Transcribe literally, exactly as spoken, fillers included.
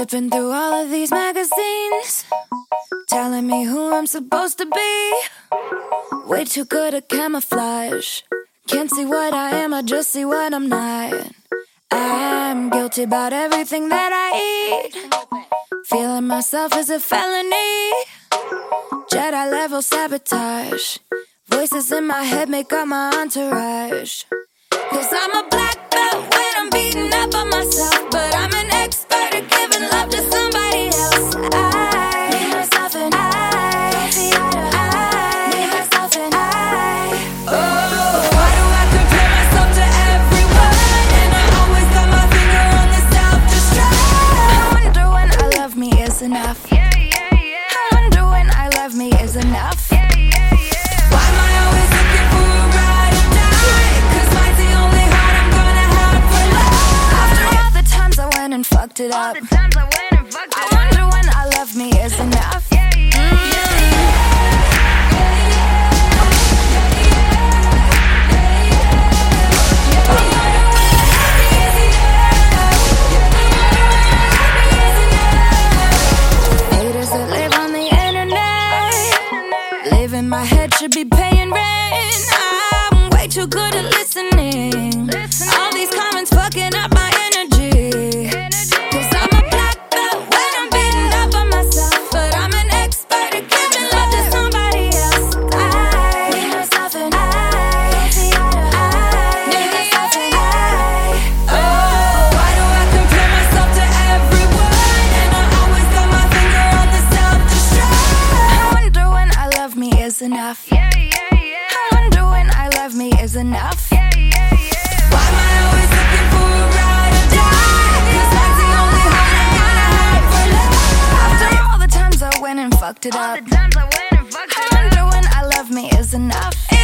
Flipping through all of these magazines, telling me who I'm supposed to be. Way too good at camouflage. Can't see what I am, I just see what I'm not. I'm guilty about everything that I eat. Feeling myself is a felony. Jedi level sabotage. Voices in my head make up my entourage. Cause I'm a black belt when I'm beating up on myself, but I'm an expert at giving love to somebody else. I need myself and I, I need myself and I. Oh, why do I compare myself to everyone? And I always got my finger on the self-destruct. I wonder when I love me is enough. Yeah, yeah, yeah. I wonder when I love me is enough. Yeah, yeah, yeah. Why am I always looking for a ride or die? Cause mine's the only heart I'm gonna have for life. After all the times I went and fucked it up, all the times I went and fucked it up, I wonder when I love me is enough. Yeah, yeah, yeah. Haters that live on the internet, live in my head should be paying rent. I'm way too good at listening. All these comments fucking up my energy. Cause I'm a black belt when I'm beating up on myself, but I'm an expert at giving love to somebody else. I need myself and I, I need myself and I. Oh, why do I compare myself to everyone? And I always got my finger on the self-destruct. I wonder when I love me is enough. Yeah, yeah, yeah. I wonder when I love me is enough. Yeah, yeah, yeah. Why am I always looking for a ride or die? Cause mine's the only heart I'm gonna have for life. After all the times I went and fucked it up, all the times I went and fucked it up, I wonder when I love me is enough.